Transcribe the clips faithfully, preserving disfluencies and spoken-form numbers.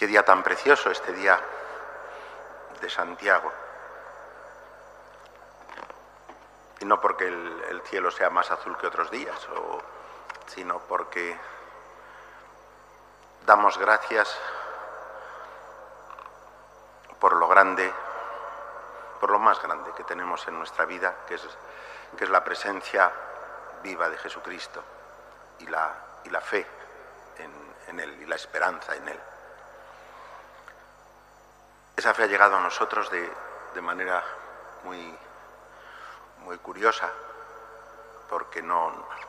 Qué día tan precioso este día de Santiago. Y no porque el, el cielo sea más azul que otros días, o, sino porque damos gracias por lo grande, por lo más grande que tenemos en nuestra vida, que es, que es la presencia viva de Jesucristo y la, y la fe en, en Él y la esperanza en Él. Esa fe ha llegado a nosotros de, de manera muy, muy curiosa, porque no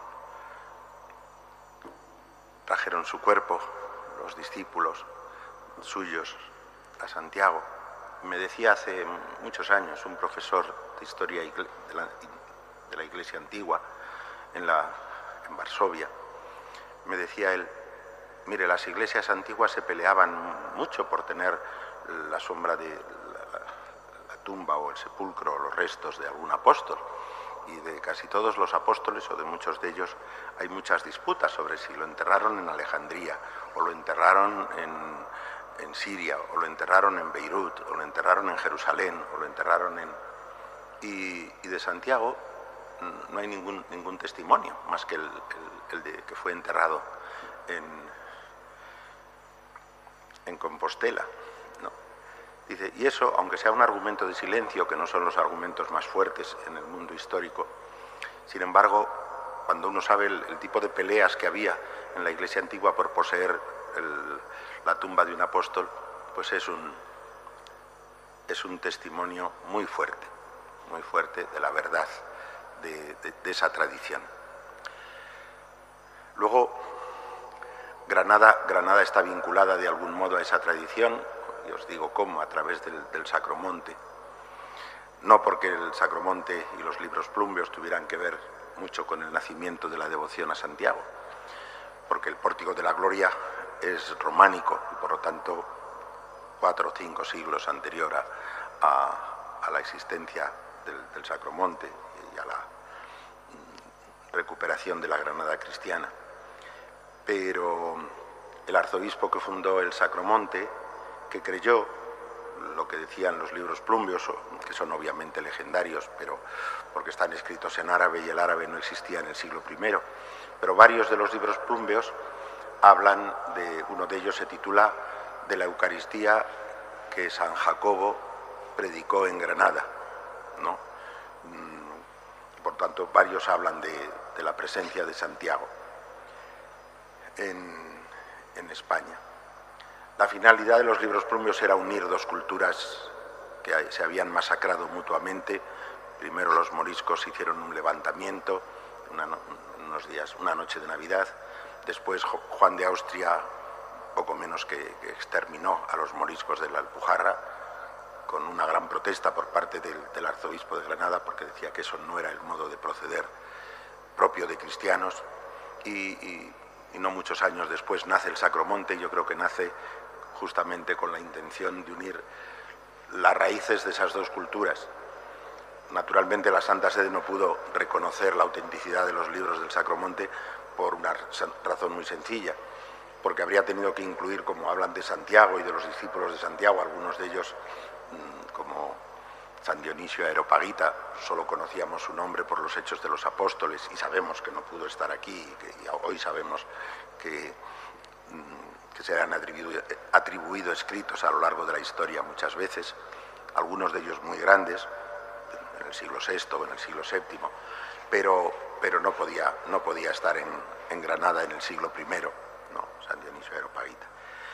trajeron su cuerpo los discípulos suyos a Santiago. Me decía hace muchos años un profesor de historia de la, de la Iglesia antigua en, la, en Varsovia, me decía él, mire, las iglesias antiguas se peleaban mucho por tener la sombra de la, la tumba o el sepulcro o los restos de algún apóstol, y de casi todos los apóstoles o de muchos de ellos hay muchas disputas sobre si lo enterraron en Alejandría o lo enterraron en, en Siria o lo enterraron en Beirut o lo enterraron en Jerusalén o lo enterraron en... Y, y de Santiago no hay ningún, ningún testimonio más que el, el, el de que fue enterrado en, en Compostela. Dice, y eso, aunque sea un argumento de silencio, que no son los argumentos más fuertes en el mundo histórico, sin embargo, cuando uno sabe el, el tipo de peleas que había en la Iglesia antigua por poseer el, la tumba de un apóstol, pues es un, es un testimonio muy fuerte, muy fuerte de la verdad de, de, de esa tradición. Luego, Granada, Granada está vinculada de algún modo a esa tradición, y os digo cómo, a través del, del Sacromonte. No porque el Sacromonte y los libros plumbeos tuvieran que ver mucho con el nacimiento de la devoción a Santiago, porque el Pórtico de la Gloria es románico y por lo tanto cuatro o cinco siglos anterior a, a, a la existencia del, del Sacromonte y a la recuperación de la Granada cristiana. Pero el arzobispo que fundó el Sacromonte, que creyó lo que decían los libros plumbeos, que son obviamente legendarios, pero porque están escritos en árabe y el árabe no existía en el siglo primero, pero varios de los libros plumbeos hablan de, uno de ellos se titula de la Eucaristía que San Jacobo predicó en Granada, ¿no? Por tanto, varios hablan de, de la presencia de Santiago en, en España. La finalidad de los libros plumbeos era unir dos culturas que se habían masacrado mutuamente. Primero los moriscos hicieron un levantamiento, una, unos días, una noche de Navidad. Después Juan de Austria, poco menos que, que exterminó a los moriscos de la Alpujarra, con una gran protesta por parte del, del arzobispo de Granada, porque decía que eso no era el modo de proceder propio de cristianos. Y, y, y no muchos años después nace el Sacromonte, y yo creo que nace justamente con la intención de unir las raíces de esas dos culturas. Naturalmente la Santa Sede no pudo reconocer la autenticidad de los libros del Sacromonte por una razón muy sencilla, porque habría tenido que incluir, como hablan de Santiago y de los discípulos de Santiago, algunos de ellos, como San Dionisio Areopagita, solo conocíamos su nombre por los Hechos de los Apóstoles y sabemos que no pudo estar aquí, y que y hoy sabemos que que se han atribuido, atribuido escritos a lo largo de la historia muchas veces, algunos de ellos muy grandes, en el siglo sexto o en el siglo séptimo, pero, pero no, podía, no podía estar en, en Granada en el siglo primero, ¿no? San Dionisio Areopagita.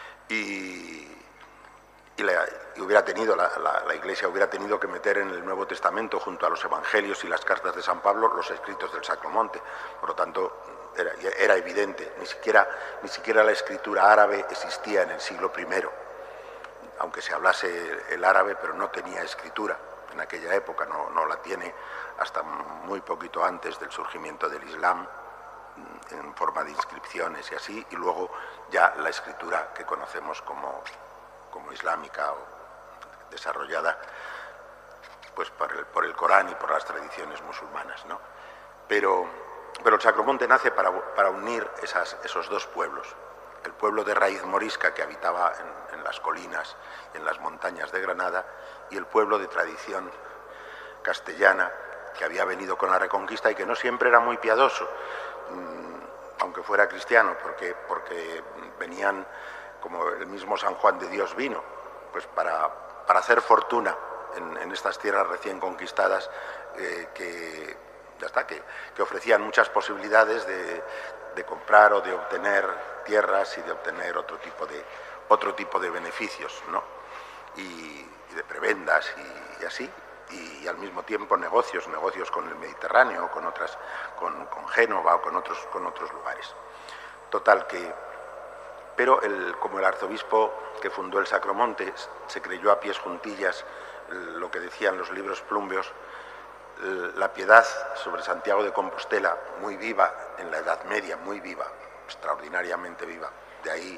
Y, y, la, y hubiera tenido, la, la, la Iglesia hubiera tenido que meter en el Nuevo Testamento, junto a los Evangelios y las cartas de San Pablo, los escritos del Sacromonte. Por lo tanto, Era, era evidente, ni siquiera, ni siquiera la escritura árabe existía en el siglo primero, aunque se hablase el árabe, pero no tenía escritura en aquella época, no, no la tiene hasta muy poquito antes del surgimiento del Islam, en forma de inscripciones y así, y luego ya la escritura que conocemos como, como islámica o desarrollada pues por el, por el Corán y por las tradiciones musulmanas, ¿no? Pero Pero el Sacromonte nace para, para unir esas, esos dos pueblos, el pueblo de raíz morisca que habitaba en, en las colinas, en las montañas de Granada, y el pueblo de tradición castellana que había venido con la Reconquista y que no siempre era muy piadoso, aunque fuera cristiano, porque, porque venían, como el mismo San Juan de Dios vino, pues para, para hacer fortuna en, en estas tierras recién conquistadas, eh, que, ya está, que, que ofrecían muchas posibilidades de, de comprar o de obtener tierras y de obtener otro tipo de, otro tipo de beneficios, ¿no? y, y de prebendas y, y así. Y, y al mismo tiempo negocios, negocios con el Mediterráneo, con otras, con, con Génova o con otros, con otros lugares. Total que, pero el, como el arzobispo que fundó el Sacromonte se creyó a pies juntillas lo que decían los libros plumbeos, la piedad sobre Santiago de Compostela, muy viva en la Edad Media, muy viva, extraordinariamente viva. De ahí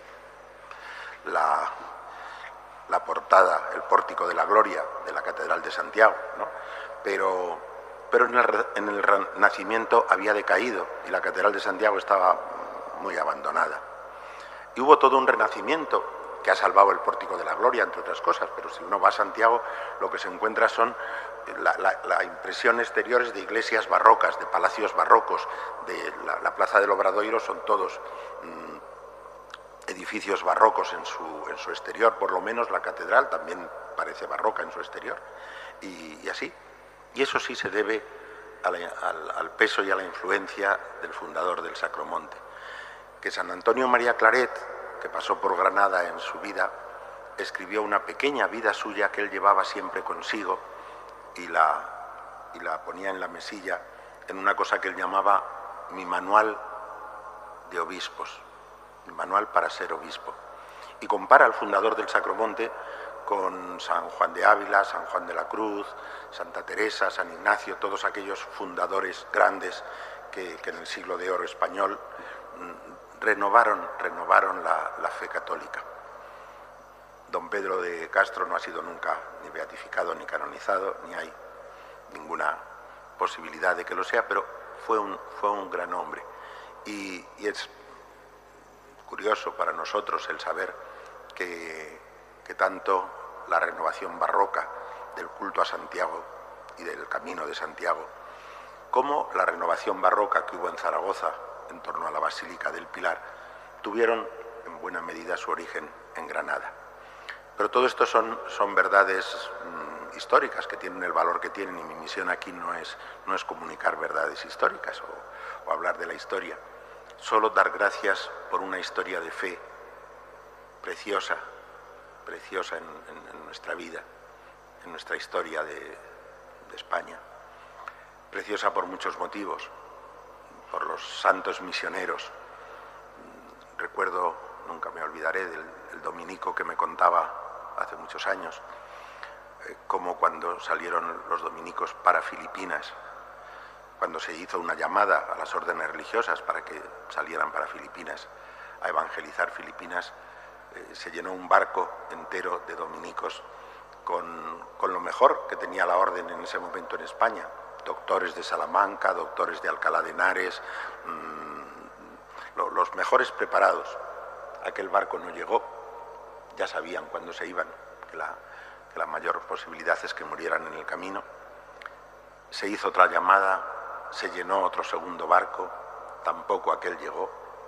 la, la portada, el pórtico de la gloria de la Catedral de Santiago, ¿no? Pero, pero en el, en el Renacimiento había decaído y la Catedral de Santiago estaba muy abandonada. Y hubo todo un renacimiento que ha salvado el pórtico de la gloria, entre otras cosas, pero si uno va a Santiago, lo que se encuentra son la, la, la impresión exteriores de iglesias barrocas, de palacios barrocos, de la, la Plaza del Obradoiro son todos mmm, edificios barrocos en su, en su exterior, por lo menos la catedral también parece barroca en su exterior, y, y así. Y eso sí se debe a la, al, al peso y a la influencia del fundador del Sacromonte. Que San Antonio María Claret, que pasó por Granada en su vida, escribió una pequeña vida suya que él llevaba siempre consigo y la, y la ponía en la mesilla en una cosa que él llamaba mi manual de obispos, mi manual para ser obispo. Y compara al fundador del Sacromonte con San Juan de Ávila, San Juan de la Cruz, Santa Teresa, San Ignacio, todos aquellos fundadores grandes que, que en el siglo de oro español renovaron, renovaron la, la fe católica. Don Pedro de Castro no ha sido nunca ni beatificado ni canonizado, ni hay ninguna posibilidad de que lo sea, pero fue un, fue un gran hombre. Y, y es curioso para nosotros el saber que, que tanto la renovación barroca del culto a Santiago y del camino de Santiago, como la renovación barroca que hubo en Zaragoza en torno a la Basílica del Pilar, tuvieron en buena medida su origen en Granada. Pero todo esto son, son verdades mmm, históricas que tienen el valor que tienen, y mi misión aquí no es, no es comunicar verdades históricas o, o hablar de la historia, solo dar gracias por una historia de fe preciosa, preciosa en, en, en nuestra vida, en nuestra historia de, de España, preciosa por muchos motivos, por los santos misioneros. Recuerdo, nunca me olvidaré, del el dominico que me contaba hace muchos años, eh, como cuando salieron los dominicos para Filipinas, cuando se hizo una llamada a las órdenes religiosas para que salieran para Filipinas, a evangelizar Filipinas, eh, se llenó un barco entero de dominicos con, con lo mejor que tenía la orden en ese momento en España, doctores de Salamanca, doctores de Alcalá de Henares, mmm, lo, los mejores preparados. Aquel barco no llegó, ya sabían cuándo se iban, que la, que la mayor posibilidad es que murieran en el camino. Se hizo otra llamada, se llenó otro segundo barco, tampoco aquel llegó.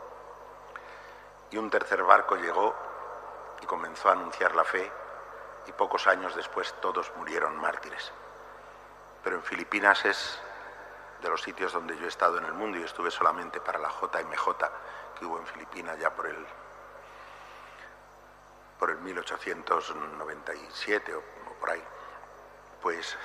Y un tercer barco llegó y comenzó a anunciar la fe, y pocos años después todos murieron mártires. Pero en Filipinas es de los sitios donde yo he estado en el mundo, y estuve solamente para la J M J que hubo en Filipinas ya por el, por el mil ochocientos noventa y siete o, o por ahí. Pues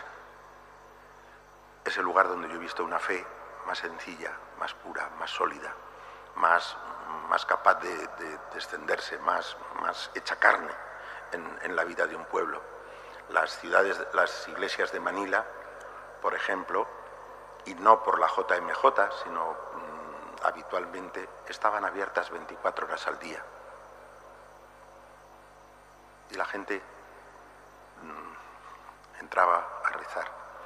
es el lugar donde yo he visto una fe más sencilla, más pura, más sólida, más, más capaz de, de, de extenderse, más, más hecha carne en, en la vida de un pueblo. Las ciudades, las iglesias de Manila, por ejemplo, y no por la J M J, sino mmm, habitualmente, estaban abiertas veinticuatro horas al día. Y la gente mmm, entraba a rezar.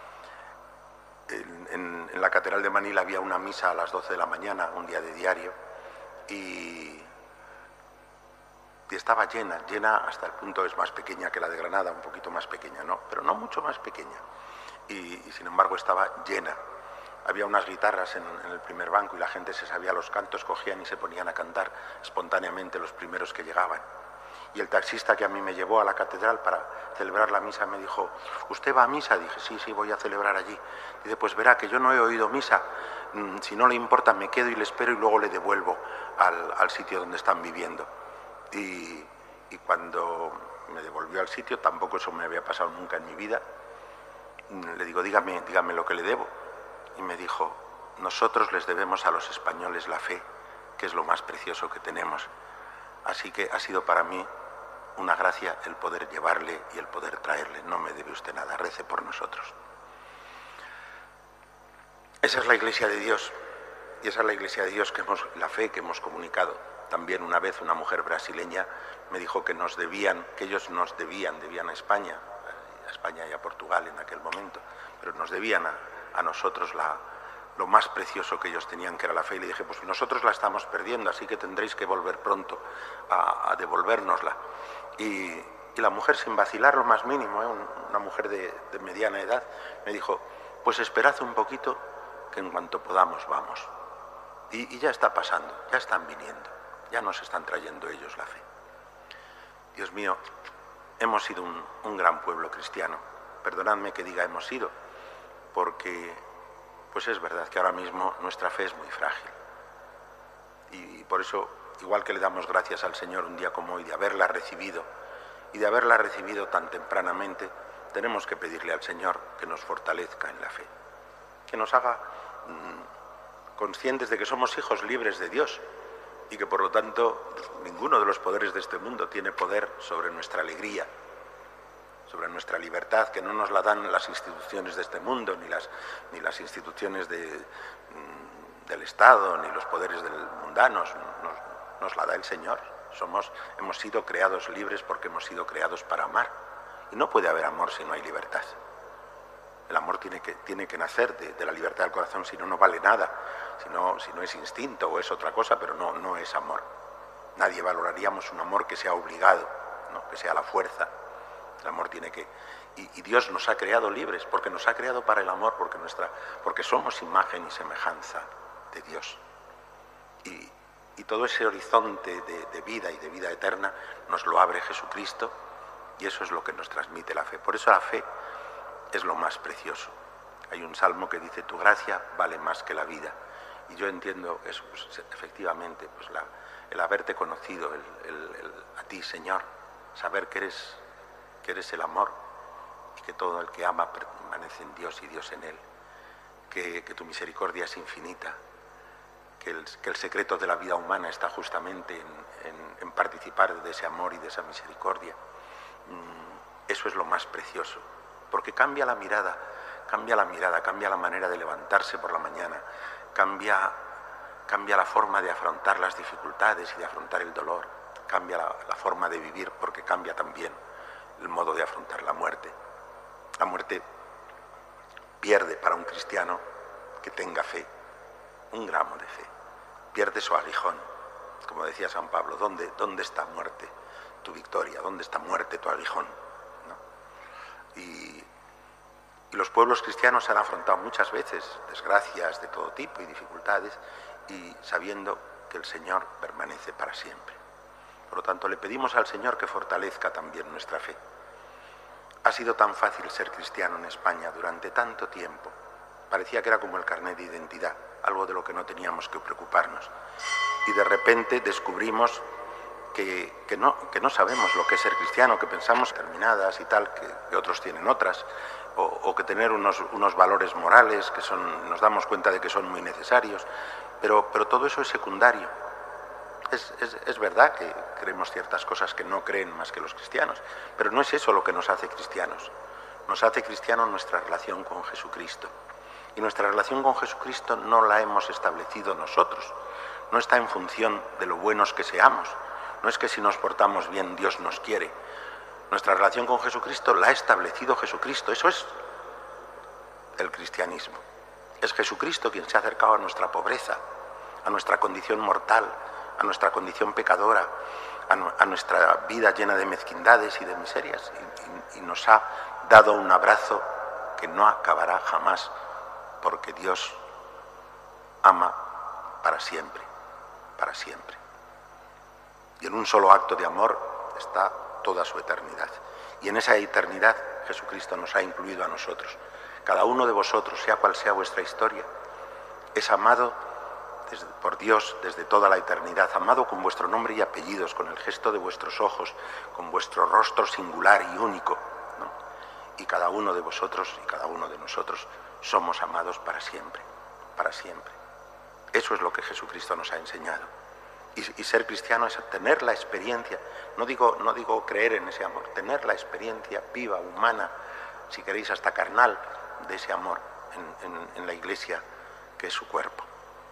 En, en, en la Catedral de Manila había una misa a las doce de la mañana, un día de diario, y y estaba llena, llena hasta el punto, es más pequeña que la de Granada, un poquito más pequeña, ¿no? Pero no mucho más pequeña, y, y sin embargo estaba llena. Había unas guitarras en, en el primer banco y la gente se sabía los cantos, cogían y se ponían a cantar espontáneamente los primeros que llegaban. Y el taxista que a mí me llevó a la catedral para celebrar la misa me dijo, ¿usted va a misa? Dije, sí, sí, voy a celebrar allí. Dice, pues verá que yo no he oído misa, si no le importa me quedo y le espero y luego le devuelvo al, al sitio donde están viviendo. Y, y cuando me devolvió al sitio, tampoco eso me había pasado nunca en mi vida, le digo, dígame, dígame lo que le debo. Y me dijo, nosotros les debemos a los españoles la fe, que es lo más precioso que tenemos. Así que ha sido para mí una gracia el poder llevarle y el poder traerle. No me debe usted nada, rece por nosotros. Esa es la Iglesia de Dios, y esa es la Iglesia de Dios, que hemos, la fe que hemos comunicado. También una vez una mujer brasileña me dijo que nos debían, que ellos nos debían, debían a España, a España y a Portugal en aquel momento, pero nos debían a, a nosotros la, lo más precioso que ellos tenían, que era la fe. Y le dije, pues nosotros la estamos perdiendo, así que tendréis que volver pronto a, a devolvérnosla. Y, y la mujer, sin vacilar lo más mínimo, ¿eh? una mujer de, de mediana edad, me dijo, pues esperad un poquito, que en cuanto podamos vamos. Y, y ya está pasando, ya están viniendo, ya nos están trayendo ellos la fe. Dios mío, hemos sido un, un gran pueblo cristiano. Perdonadme que diga hemos sido, porque pues es verdad que ahora mismo nuestra fe es muy frágil. Y por eso, igual que le damos gracias al Señor un día como hoy de haberla recibido, y de haberla recibido tan tempranamente, tenemos que pedirle al Señor que nos fortalezca en la fe, que nos haga mmm, conscientes de que somos hijos libres de Dios, y que por lo tanto ninguno de los poderes de este mundo tiene poder sobre nuestra alegría, sobre nuestra libertad, que no nos la dan las instituciones de este mundo, ni las, ni las instituciones de, mmm, del Estado, ni los poderes del mundanos, nos, nos la da el Señor. Somos, hemos sido creados libres porque hemos sido creados para amar, y no puede haber amor si no hay libertad. El amor tiene que, tiene que nacer de, de la libertad del corazón, si no, no vale nada, si no, si no es instinto o es otra cosa, pero no, no es amor. Nadie valoraríamos un amor que sea obligado, ¿no? Que sea a la fuerza. El amor tiene que... Y, y Dios nos ha creado libres, porque nos ha creado para el amor, porque, nuestra, porque somos imagen y semejanza de Dios. Y, y todo ese horizonte de, de vida y de vida eterna nos lo abre Jesucristo, y eso es lo que nos transmite la fe. Por eso la fe es lo más precioso. Hay un salmo que dice, tu gracia vale más que la vida. Y yo entiendo eso, pues, efectivamente, pues la, el haberte conocido, el, el, el, a ti, Señor, saber que eres, que eres el amor, y que todo el que ama permanece en Dios y Dios en él, que, que tu misericordia es infinita, que el, que el secreto de la vida humana está justamente en, en, en participar de ese amor y de esa misericordia. Mm, eso es lo más precioso, porque cambia la mirada, cambia la mirada, cambia la manera de levantarse por la mañana, cambia, cambia la forma de afrontar las dificultades y de afrontar el dolor, cambia la, la forma de vivir, porque cambia también el modo de afrontar la muerte. La muerte pierde para un cristiano que tenga fe, un gramo de fe, pierde su aguijón. Como decía San Pablo, ¿dónde, dónde está muerte tu victoria? ¿Dónde está muerte tu aguijón? ¿No? Y, y los pueblos cristianos se han afrontado muchas veces desgracias de todo tipo y dificultades, y sabiendo que el Señor permanece para siempre. Por lo tanto, le pedimos al Señor que fortalezca también nuestra fe. Ha sido tan fácil ser cristiano en España durante tanto tiempo. Parecía que era como el carnet de identidad, algo de lo que no teníamos que preocuparnos. Y de repente descubrimos que, que, no, que no sabemos lo que es ser cristiano, que pensamos determinadas y tal, que, que otros tienen otras, o, o que tener unos, unos valores morales que son, nos damos cuenta de que son muy necesarios, pero, pero todo eso es secundario. Es, es, es verdad que creemos ciertas cosas que no creen más que los cristianos, pero no es eso lo que nos hace cristianos. Nos hace cristianos nuestra relación con Jesucristo. Y nuestra relación con Jesucristo no la hemos establecido nosotros. No está en función de lo buenos que seamos. No es que si nos portamos bien Dios nos quiere. Nuestra relación con Jesucristo la ha establecido Jesucristo. Eso es el cristianismo. Es Jesucristo quien se ha acercado a nuestra pobreza, a nuestra condición mortal, a nuestra condición pecadora, a, a nuestra vida llena de mezquindades y de miserias y, y, y nos ha dado un abrazo que no acabará jamás, porque Dios ama para siempre, para siempre. Y en un solo acto de amor está toda su eternidad. Y en esa eternidad Jesucristo nos ha incluido a nosotros. Cada uno de vosotros, sea cual sea vuestra historia, es amado desde, por Dios desde toda la eternidad, amado con vuestro nombre y apellidos, con el gesto de vuestros ojos, con vuestro rostro singular y único, ¿no? Y cada uno de vosotros y cada uno de nosotros somos amados para siempre, para siempre. Eso es lo que Jesucristo nos ha enseñado. Y, y ser cristiano es tener la experiencia, no digo, no digo creer en ese amor, tener la experiencia viva, humana, si queréis hasta carnal, de ese amor en, en, en la Iglesia, que es su cuerpo.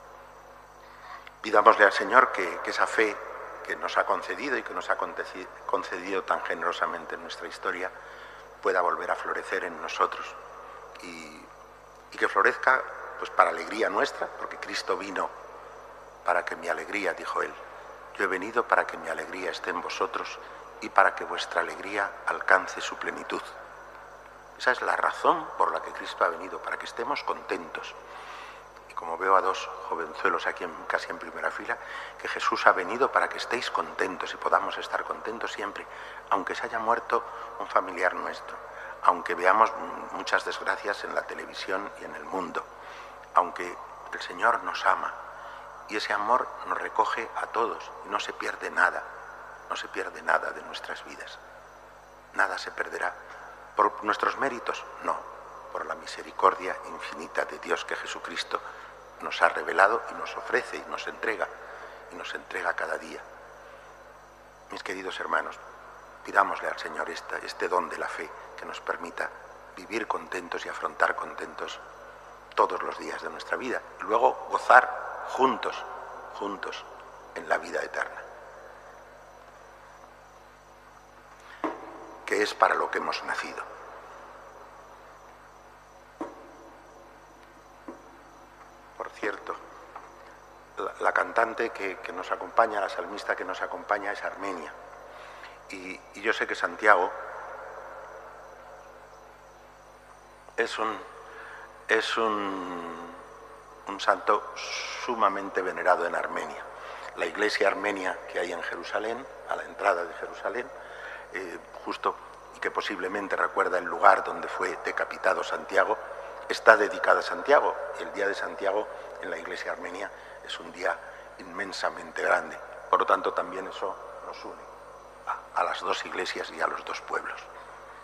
Pidámosle al Señor que, que esa fe que nos ha concedido y que nos ha concedido tan generosamente en nuestra historia pueda volver a florecer en nosotros y, y que florezca pues para alegría nuestra, porque Cristo vino para que mi alegría, dijo él, yo he venido para que mi alegría esté en vosotros y para que vuestra alegría alcance su plenitud. Esa es la razón por la que Cristo ha venido, para que estemos contentos. Y como veo a dos jovenzuelos aquí en, casi en primera fila, que Jesús ha venido para que estéis contentos y podamos estar contentos siempre, aunque se haya muerto un familiar nuestro, aunque veamos muchas desgracias en la televisión y en el mundo, aunque el Señor nos ama y ese amor nos recoge a todos y no se pierde nada, no se pierde nada de nuestras vidas, nada se perderá. ¿Por nuestros méritos? No, por la misericordia infinita de Dios que Jesucristo nos ha revelado y nos ofrece y nos entrega, y nos entrega cada día. Mis queridos hermanos, pidámosle al Señor esta, este don de la fe que nos permita vivir contentos y afrontar contentos todos los días de nuestra vida, y luego gozar juntos, juntos en la vida eterna, que es para lo que hemos nacido. Por cierto, la, la cantante que, que nos acompaña, la salmista que nos acompaña es Armenia. Y, y yo sé que Santiago es un, es un, un santo sumamente venerado en Armenia. La iglesia armenia que hay en Jerusalén, a la entrada de Jerusalén, eh, justo y que posiblemente recuerda el lugar donde fue decapitado Santiago, está dedicada a Santiago. Y el día de Santiago en la iglesia armenia es un día inmensamente grande. Por lo tanto, también eso nos une a, a las dos iglesias y a los dos pueblos.